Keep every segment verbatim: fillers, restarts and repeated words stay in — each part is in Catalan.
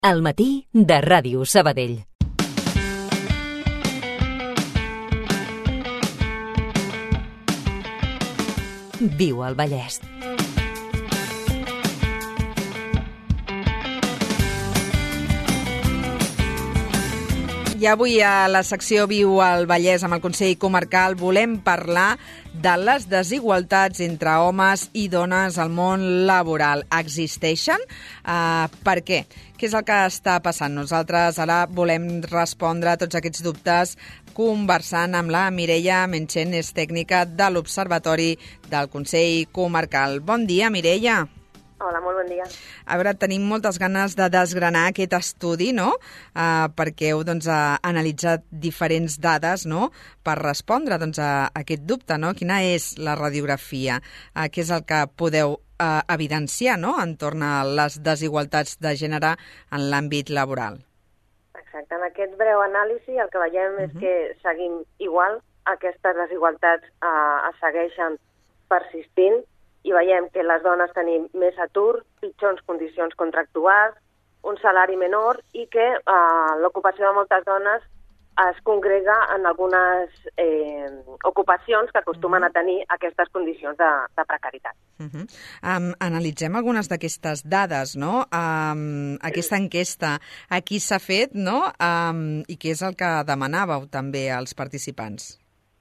Al matí de Ràdio Sabadell. Viu al Vallès. I avui a la secció Viu al Vallès amb el Consell Comarcal volem parlar de les desigualtats entre homes i dones al món laboral. Existeixen? Uh, per què? Què és el que està passant? Nosaltres ara volem respondre a tots aquests dubtes conversant amb la Mireia Menchen, és tècnica de l'Observatori del Consell Comarcal. Bon dia, Mireia. Hola, molt bon dia. A veure, tenim moltes ganes de desgranar aquest estudi, no?, uh, perquè heu doncs, uh, analitzat diferents dades, no?, per respondre doncs, a aquest dubte, no? Quina és la radiografia? Uh, què és el que podeu uh, evidenciar, no?, entorn a les desigualtats de gènere en l'àmbit laboral? Exacte. En aquest breu anàlisi el que veiem uh-huh. és que seguim igual, aquestes desigualtats uh, es segueixen persistint, i veiem que les dones tenim més atur, pitjors condicions contractuals, un salari menor i que eh, l'ocupació de moltes dones es congrega en algunes eh, ocupacions que acostumen a tenir aquestes condicions de, de precarietat. Uh-huh. Um, analitzem algunes d'aquestes dades, no? Um, aquesta enquesta, a qui s'ha fet, no? Um, I què és el que demanàveu també als participants?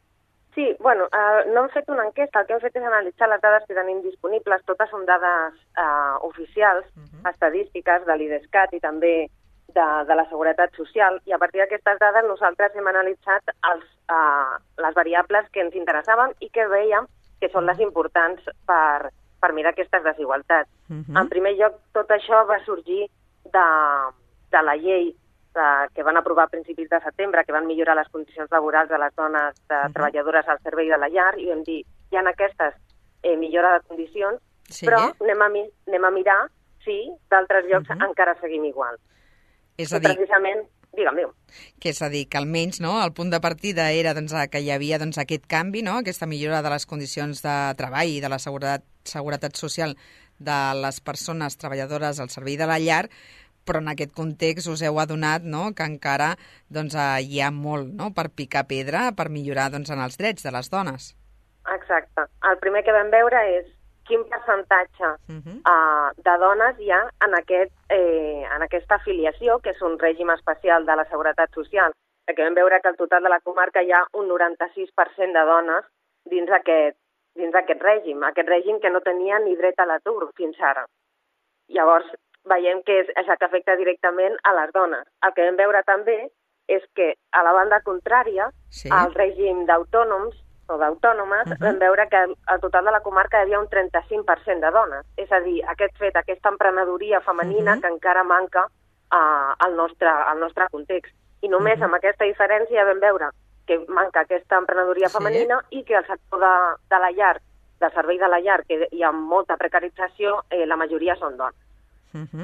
Sí, bueno, eh, no hem fet una enquesta, el que hem fet és analitzar les dades que tenim disponibles, totes són dades eh, oficials, uh-huh. estadístiques de l'IDESCAT i també de, de la Seguretat Social, i a partir d'aquestes dades nosaltres hem analitzat els, eh, les variables que ens interessaven i que veiem que són les importants per, per mirar aquestes desigualtats. Uh-huh. En primer lloc, tot això va sorgir de, de la llei que van aprovar a principis de setembre, que van millorar les condicions laborals de les dones de uh-huh. treballadores al servei de la llar, i vam dir, hi ha aquestes eh, millora de condicions, sí. però anem a, mi anem a mirar si d'altres llocs uh-huh. encara seguim igual. És a dir, precisament, digue'm, digue'm. Que és a dir, que almenys no, el punt de partida era doncs, que hi havia doncs, aquest canvi, no? Aquesta millora de les condicions de treball i de la seguretat, seguretat social de les persones treballadores al servei de la llar, però en aquest context us heu adonat, no?, que encara doncs, hi ha molt, no?, per picar pedra, per millorar doncs, en els drets de les dones. Exacte. El primer que vam veure és quin percentatge uh-huh. uh, de dones hi ha en, aquest, eh, en aquesta afiliació, que és un règim especial de la Seguretat Social, perquè vam veure que al total de la comarca hi ha un noranta-sis per cent de dones dins aquest, dins aquest règim, aquest règim que no tenia ni dret a l'atur fins ara. Llavors, veiem que és això que afecta directament a les dones. El que vam veure també és que a la banda contrària, sí. al règim d'autònoms o d'autònomes, uh-huh. vam veure que al total de la comarca hi havia un trenta-cinc per cent de dones. És a dir, aquest fet, aquesta emprenedoria femenina uh-huh. que encara manca uh, al, nostre, al nostre context. I només uh-huh. amb aquesta diferència vam veure que manca aquesta emprenedoria sí. femenina i que el sector de, de la llar, del servei de la llar, que hi ha molta precarització, eh, la majoria són dones. Uh-huh.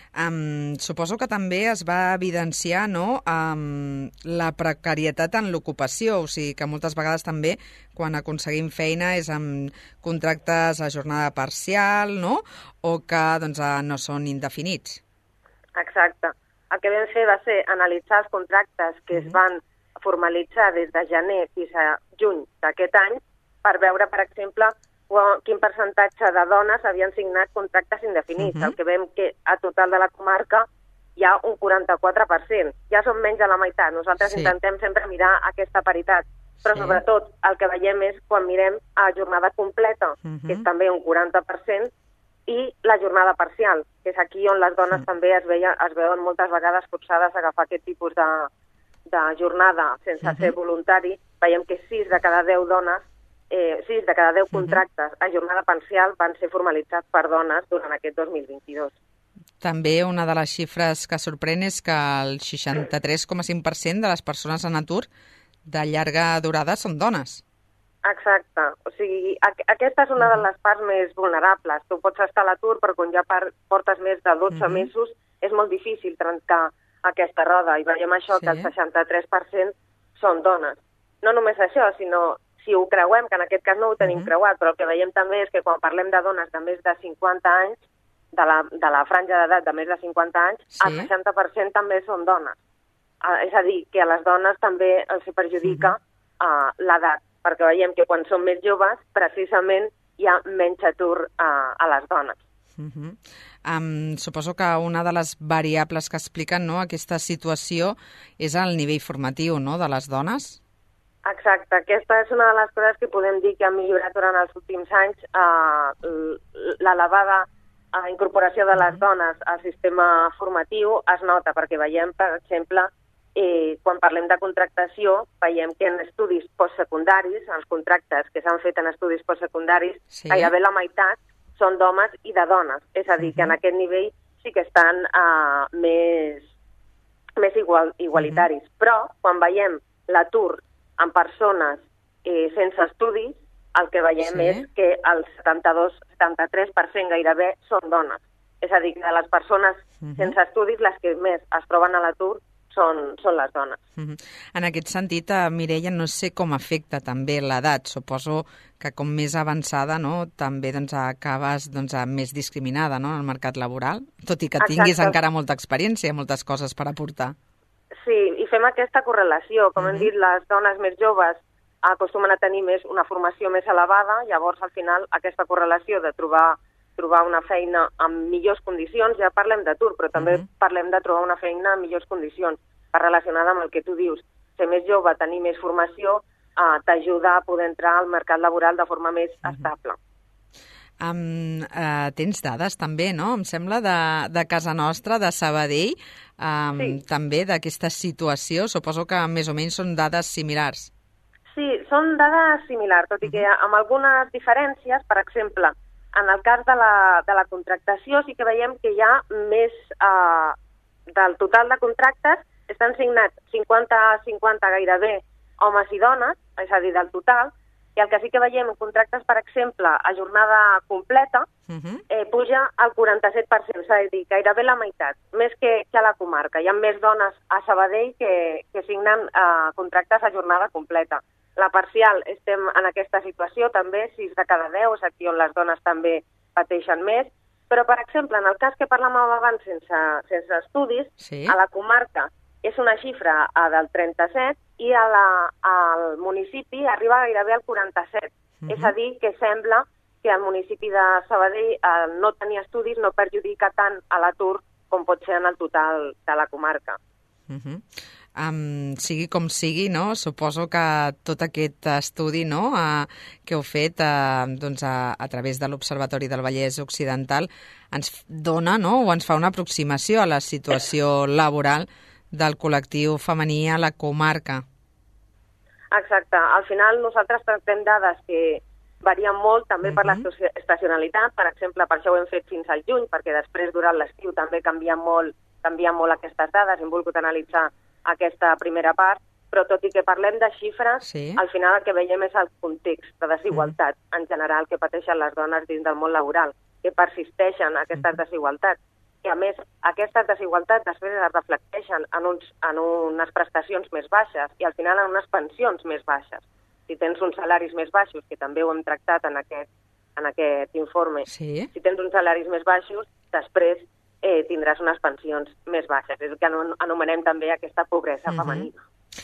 Um, suposo que també es va evidenciar, no?, um, la precarietat en l'ocupació, o sigui que moltes vegades també quan aconseguim feina és amb contractes a jornada parcial, no?, o que doncs, no són indefinits. Exacte. El que vam fer va ser analitzar els contractes que uh-huh. es van formalitzar des de gener fins a juny d'aquest any per veure, per exemple, quin percentatge de dones havien signat contractes indefinits. Uh-huh. El que veiem que a total de la comarca hi ha un quaranta-quatre per cent. Ja són menys de la meitat. Nosaltres sí. intentem sempre mirar aquesta paritat. Però sí. sobretot el que veiem és quan mirem a jornada completa, uh-huh. que és també un quaranta per cent, i la jornada parcial, que és aquí on les dones uh-huh. també es, veia, es veuen moltes vegades forçades a agafar aquest tipus de, de jornada sense uh-huh. ser voluntari. Veiem que sis de cada deu dones Eh, sis de cada deu contractes a jornada parcial van ser formalitzats per dones durant aquest dos mil vint-i-dos. També una de les xifres que sorprèn és que el seixanta-tres coma cinc per cent de les persones en atur de llarga durada són dones. Exacte. O sigui, aqu aquesta és una de les parts més vulnerables. Tu pots estar a l'atur, però quan ja portes més de dotze uh-huh. mesos és molt difícil trencar aquesta roda. I veiem això, sí. que el seixanta-tres per cent són dones. No només això, sinó si ho creuem, que en aquest cas no ho tenim uh-huh. creuat, però el que veiem també és que quan parlem de dones de més de cinquanta anys, de la, de la franja d'edat de més de cinquanta anys, sí. El seixanta per cent també són dones. Uh, és a dir, que a les dones també els perjudica uh, l'edat, perquè veiem que quan són més joves, precisament hi ha menys atur uh, a les dones. Uh-huh. Um, suposo que una de les variables que expliquen, no, aquesta situació és el nivell formatiu, no, de les dones? Exacte. Aquesta és una de les coses que podem dir que ha millorat durant els últims anys. Uh, l'elevada uh, incorporació de les dones al sistema formatiu es nota, perquè veiem, per exemple, eh, quan parlem de contractació, veiem que en estudis postsecundaris, els contractes que s'han fet en estudis postsecundaris, sí. Gairebé la meitat són d'homes i de dones. És a dir, uh-huh. que en aquest nivell sí que estan uh, més, més igual, igualitaris. Uh-huh. Però, quan veiem l'atur en persones eh, sense estudis, el que veiem sí. és que el setanta-dos setanta-tres per cent gairebé són dones. És a dir, que de les persones uh-huh. sense estudis, les que més es troben a l'atur són, són les dones. Uh-huh. En aquest sentit, eh, Mireia, no sé com afecta també l'edat. Suposo que com més avançada, no, també doncs, acabes doncs, més discriminada, no, en el mercat laboral, tot i que tinguis Exacte. Encara molta experiència, moltes coses per aportar. Sí, i fem aquesta correlació. Com uh-huh. hem dit, les dones més joves acostumen a tenir més una formació més elevada, llavors al final aquesta correlació de trobar trobar una feina amb millors condicions, ja parlem d'atur, però també uh-huh. parlem de trobar una feina amb millors condicions, relacionada amb el que tu dius. Ser més jove, tenir més formació, eh, t'ajuda a poder entrar al mercat laboral de forma més uh-huh. estable. Um, uh, tens dades també, no? Em sembla, de, de casa nostra, de Sabadell, um, sí. també d'aquesta situació. Suposo que més o menys són dades similars. Sí, són dades similars, tot i que amb algunes diferències. Per exemple, en el cas de la, de la contractació sí que veiem que hi ha més eh, del total de contractes, estan signats cinquanta a cinquanta gairebé homes i dones, és a dir, del total, i el que sí que veiem en contractes, per exemple, a jornada completa, uh-huh. eh, puja al quaranta-set per cent, és a dir, gairebé la meitat, més que, que a la comarca. Hi ha més dones a Sabadell que, que signen eh, contractes a jornada completa. La parcial, estem en aquesta situació també, sis de cada deu, és aquí on les dones també pateixen més, però, per exemple, en el cas que parlàvem abans sense, sense estudis, sí. a la comarca és una xifra a del trenta-set i a la, al municipi arriba gairebé al quaranta-set. Uh-huh. És a dir, que sembla que el municipi de Sabadell eh, no tenir estudis no perjudica tant a l'atur com pot ser en el total de la comarca. Uh-huh. Um, sigui com sigui, no? Suposo que tot aquest estudi, no, uh, que heu fet uh, doncs a, a través de l'Observatori del Vallès Occidental ens dona, no, o ens fa una aproximació a la situació laboral del col·lectiu femení a la comarca. Exacte. Al final nosaltres tractem dades que varien molt també uh-huh. per l'estacionalitat. Per exemple, per això ho hem fet fins al juny, perquè després, durant l'estiu, també canvien molt, canvien molt aquestes dades. Hem volgut analitzar aquesta primera part, però tot i que parlem de xifres, sí. al final el que veiem és el context de desigualtat mm. en general que pateixen les dones dins del món laboral, que persisteixen aquestes mm. desigualtats. I a més, aquestes desigualtats després es reflecteixen en, uns, en unes prestacions més baixes i al final en unes pensions més baixes. Si tens uns salaris més baixos, que també ho hem tractat en aquest, en aquest informe, sí. si tens uns salaris més baixos, després Eh, tindràs unes pensions més baixes. És el que anomenem també aquesta pobresa uh-huh. femenina.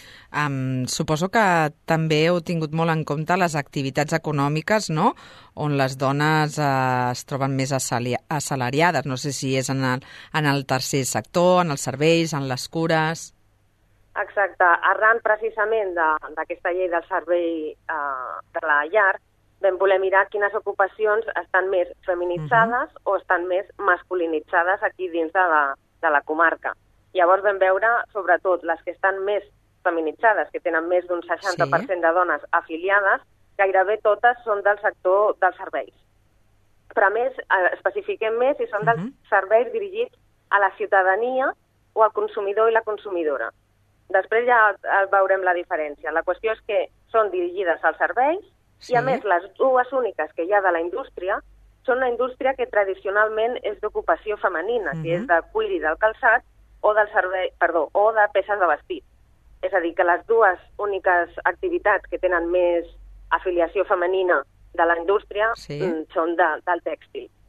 Um, suposo que també heu tingut molt en compte les activitats econòmiques, no?, on les dones eh, es troben més assalariades. No sé si és en el, en el tercer sector, en els serveis, en les cures... Exacte. Arran precisament d'aquesta llei del servei eh, de la llar, vam voler mirar quines ocupacions estan més feminitzades uh-huh. o estan més masculinitzades aquí dins de la, de la comarca. Llavors vam veure, sobretot, les que estan més feminitzades, que tenen més d'un seixanta per cent sí. de dones afiliades, gairebé totes són del sector dels serveis. Però a més, especifiquem més si són uh-huh. dels serveis dirigits a la ciutadania o al consumidor i la consumidora. Després ja veurem la diferència. La qüestió és que són dirigides als serveis, sí. i a més les dues úniques que hi ha de la indústria són una indústria que tradicionalment és d'ocupació femenina, uh-huh. que és de cuir i del calçat o del servei, perdó, o de peces de vestit. És a dir, que les dues úniques activitats que tenen més afiliació femenina de la indústria sí. són de, del tèxtil.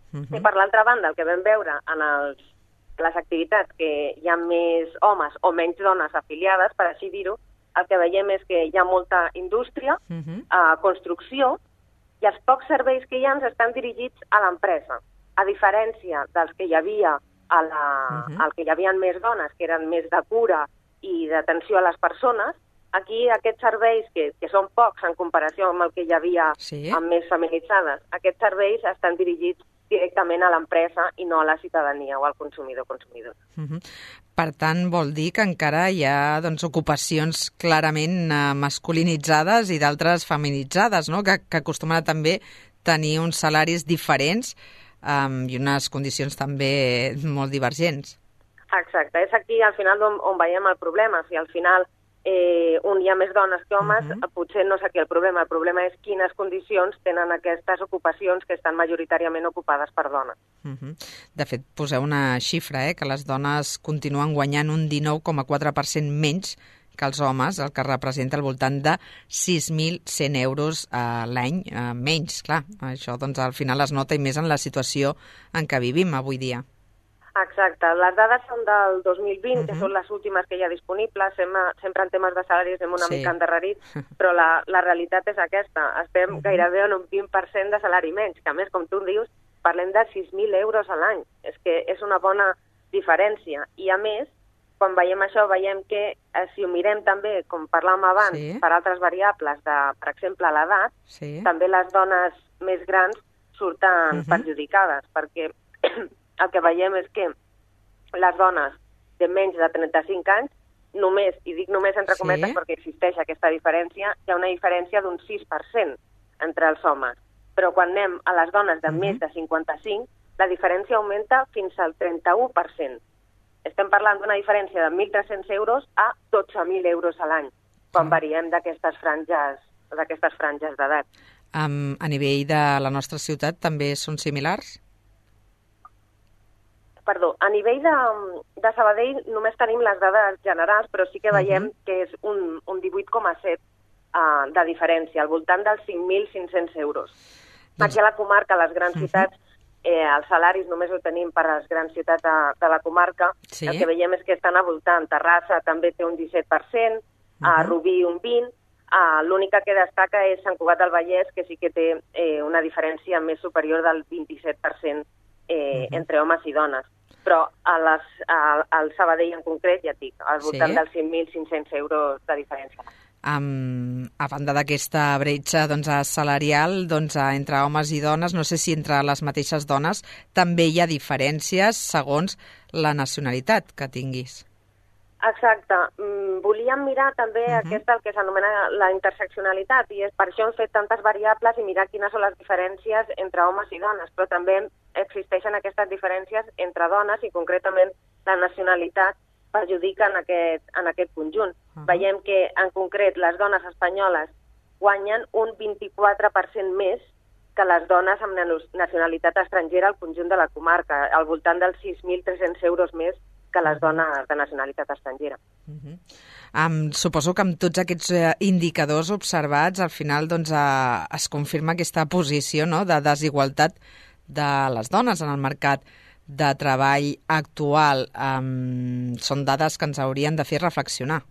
Uh-huh. I per l'altra banda, el que vam veure en els, les activitats que hi ha més homes o menys dones afiliades, per així dir-ho, el que veiem és que hi ha molta indústria, uh-huh. uh, construcció, i els pocs serveis que hi ha estan dirigits a l'empresa. A diferència dels que hi havia a la, uh-huh. al que hi havia més dones, que eren més de cura i d'atenció a les persones, aquí aquests serveis, que, que són pocs en comparació amb el que hi havia sí. amb més feminitzades, aquests serveis estan dirigits directament a l'empresa i no a la ciutadania o al consumidor consumidor. Uh-huh. Per tant, vol dir que encara hi ha doncs, ocupacions clarament uh, masculinitzades i d'altres feminitzades, no? que, que acostumen a també tenir uns salaris diferents um, i unes condicions també molt divergents. Exacte, és aquí al final on, on veiem el problema. Si al final eh, on hi ha més dones que homes, uh-huh. potser no és aquí el problema. El problema és quines condicions tenen aquestes ocupacions que estan majoritàriament ocupades per dones. Uh-huh. De fet, poseu una xifra, eh, que les dones continuen guanyant un dinou coma quatre per cent menys que els homes, el que representa al voltant de sis mil cent euros a l'any eh, menys. Clar, això doncs, al final es nota i més en la situació en què vivim avui dia. Exacte. Les dades són del dos mil vint, uh-huh. que són les últimes que hi ha disponibles. Sempre, sempre en temes de salaris hem una sí. mica endarrerit, però la, la realitat és aquesta. Estem uh-huh. gairebé en un vint per cent de salari menys, que a més, com tu dius, parlem de sis mil euros a l'any. És que és una bona diferència. I a més, quan veiem això, veiem que eh, si ho mirem també, com parlàvem abans, sí. per altres variables, de, per exemple, l'edat, sí. també les dones més grans surten uh-huh. perjudicades, perquè el que veiem és que les dones de menys de trenta-cinc anys, només, i dic només entre cometes sí. perquè existeix aquesta diferència, hi ha una diferència d'un sis per cent entre els homes. Però quan anem a les dones de uh-huh. més de cinquanta-cinc, la diferència augmenta fins al trenta-u per cent. Estem parlant d'una diferència de mil tres-cents euros a dotze mil euros a l'any, quan uh-huh. variem d'aquestes franges, d'aquestes franges d'edat. Um, a nivell de la nostra ciutat també són similars? Perdó, a nivell de, de Sabadell només tenim les dades generals, però sí que veiem uh-huh. que és un, un divuit coma set uh, de diferència, al voltant dels cinc mil cinc-cents euros. Doncs... Aquí a la comarca, a les grans uh-huh. ciutats, eh, els salaris només ho tenim per a les grans ciutats de, de la comarca. Sí. El que veiem és que estan a voltant. Terrassa també té un disset per cent, uh-huh. a Rubí un vint per cent, uh, l'única que destaca és Sant Cugat del Vallès, que sí que té eh, una diferència més superior del vint-i-set per cent eh, uh-huh. entre homes i dones. Però a les, a, al Sabadell en concret, ja et dic, al voltant sí. dels cinc mil cinc-cents euros de diferència. Um, a banda d'aquesta bretxa doncs, salarial doncs, entre homes i dones, no sé si entre les mateixes dones també hi ha diferències segons la nacionalitat que tinguis. Exacte. Mm, volíem mirar també uh-huh. aquesta, el que s'anomena la interseccionalitat, i és per això hem fet tantes variables i mirar quines són les diferències entre homes i dones, però també existeixen aquestes diferències entre dones i concretament la nacionalitat perjudica en aquest, en aquest conjunt. Uh-huh. Veiem que en concret les dones espanyoles guanyen un vint-i-quatre per cent més que les dones amb nacionalitat estrangera al conjunt de la comarca, al voltant dels sis mil tres-cents euros més que les dones de nacionalitat estrangera. Uh-huh. Um, suposo que amb tots aquests uh, indicadors observats, al final doncs, uh, es confirma aquesta posició, no?, de desigualtat de les dones en el mercat de treball actual. Um, són dades que ens haurien de fer reflexionar.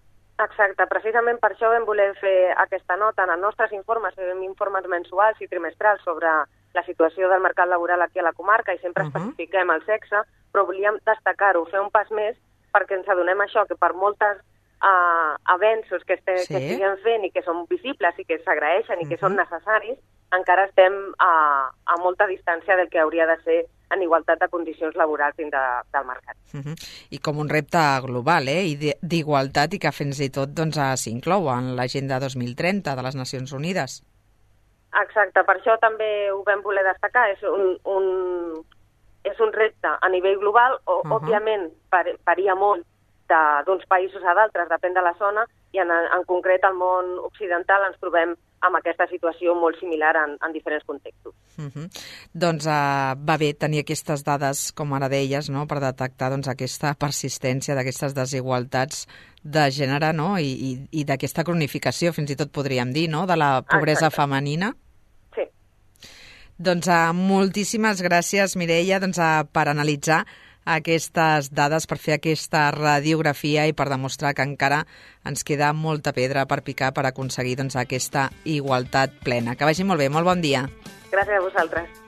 Exacte. Precisament per això vam voler fer aquesta nota en els nostres informes. Fem informes mensuals i trimestrals sobre la situació del mercat laboral aquí a la comarca i sempre uh-huh. especifiquem el sexe, però volíem destacar-ho, fer un pas més perquè ens adonem això, que per moltes uh, avenços que, este, sí. que estiguem fent i que són visibles i que s'agraeixen i que uh-huh. són necessaris, encara estem a, a molta distància del que hauria de ser en igualtat de condicions laborals dins de, del mercat. Uh-huh. I com un repte global, eh? I d'igualtat i que fins i tot doncs, s'inclou en l'Agenda dos mil trenta de les Nacions Unides. Exacte, per això també ho vam voler destacar. És un, un, és un repte a nivell global, o, uh-huh. òbviament varia molt d'uns països a d'altres, depèn de la zona, i en, en concret al món occidental ens trobem amb aquesta situació molt similar en, en diferents contextos. Uh-huh. Doncs uh, va bé tenir aquestes dades, com ara deies, no?, per detectar doncs, aquesta persistència d'aquestes desigualtats de gènere, no?, i, i, i d'aquesta cronificació, fins i tot podríem dir, no?, de la pobresa Exacte. femenina. Sí. Doncs uh, moltíssimes gràcies, Mireia, doncs, uh, per analitzar aquestes dades, per fer aquesta radiografia i per demostrar que encara ens queda molta pedra per picar per aconseguir doncs, aquesta igualtat plena. Que vagi molt bé, molt bon dia. Gràcies a vosaltres.